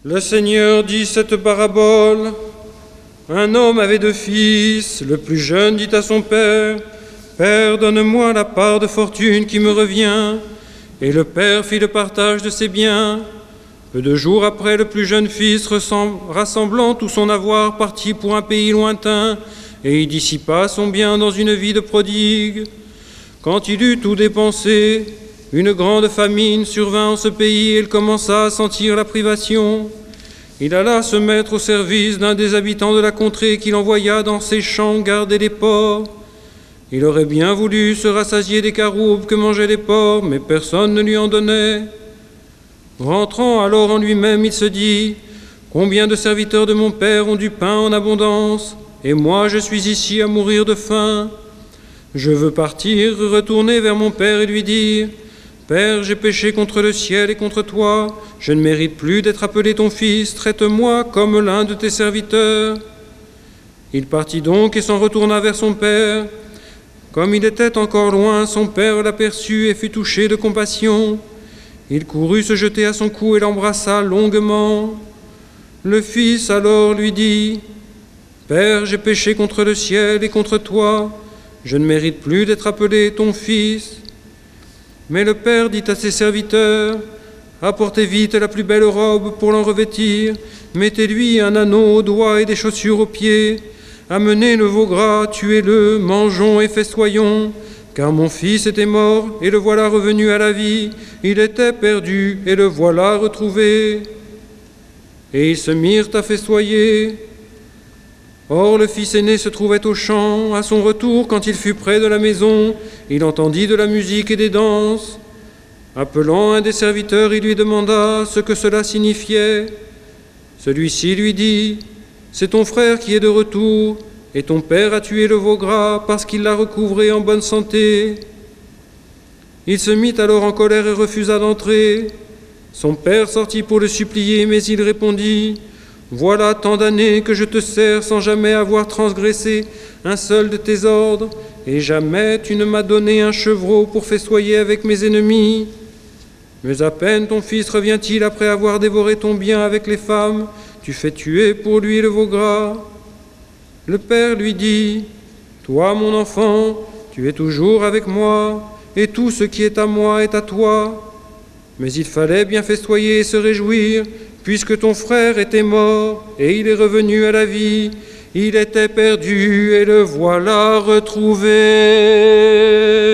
Le Seigneur dit cette parabole. Un homme avait 2 fils. Le plus jeune dit à son père, « Père, donne-moi la part de fortune qui me revient. » Et le père fit le partage de ses biens. Peu de jours après, le plus jeune fils, rassemblant tout son avoir, partit pour un pays lointain, et y dissipa son bien dans une vie de prodigue. Quand il eut tout dépensé, une grande famine survint en ce pays et il commença à sentir la privation. Il alla se mettre au service d'un des habitants de la contrée qu'il envoya dans ses champs garder les porcs. Il aurait bien voulu se rassasier des caroubes que mangeaient les porcs, mais personne ne lui en donnait. Rentrant alors en lui-même, il se dit, « Combien de serviteurs de mon père ont du pain en abondance, et moi je suis ici à mourir de faim. Je veux partir, retourner vers mon père et lui dire, « Père, j'ai péché contre le ciel et contre toi, je ne mérite plus d'être appelé ton fils, traite-moi comme l'un de tes serviteurs. » Il partit donc et s'en retourna vers son père. Comme il était encore loin, son père l'aperçut et fut touché de compassion. Il courut se jeter à son cou et l'embrassa longuement. Le fils alors lui dit, « Père, j'ai péché contre le ciel et contre toi, je ne mérite plus d'être appelé ton fils. » Mais le père dit à ses serviteurs, « Apportez vite la plus belle robe pour l'en revêtir, mettez-lui un anneau aux doigts et des chaussures aux pieds. Amenez le veau gras, tuez-le, mangeons et festoyons, car mon fils était mort et le voilà revenu à la vie, il était perdu et le voilà retrouvé. » Et ils se mirent à festoyer. Or le fils aîné se trouvait au champ. À son retour, quand il fut près de la maison, il entendit de la musique et des danses. Appelant un des serviteurs, il lui demanda ce que cela signifiait. Celui-ci lui dit, « C'est ton frère qui est de retour, et ton père a tué le veau gras parce qu'il l'a recouvré en bonne santé. » Il se mit alors en colère et refusa d'entrer. Son père sortit pour le supplier, mais il répondit, « Voilà tant d'années que je te sers sans jamais avoir transgressé un seul de tes ordres, et jamais tu ne m'as donné un chevreau pour festoyer avec mes ennemis. Mais à peine ton fils revient-il après avoir dévoré ton bien avec les femmes, tu fais tuer pour lui le veau gras. » Le père lui dit, « Toi, mon enfant, tu es toujours avec moi, et tout ce qui est à moi est à toi. Mais il fallait bien festoyer et se réjouir, puisque ton frère était mort, et il est revenu à la vie. Il était perdu, et le voilà retrouvé. »